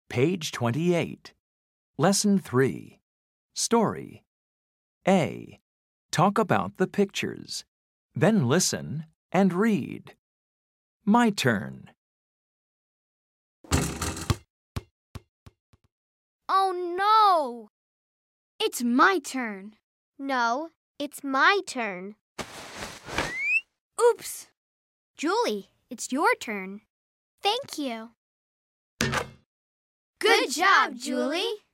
Page 28. Lesson 3. Story. A. Talk about the pictures. Then listen and read. My turn. Oh no! It's my turn. No, it's my turn. Oops! Julie, it's your turn. Thank you. Good job, Julie!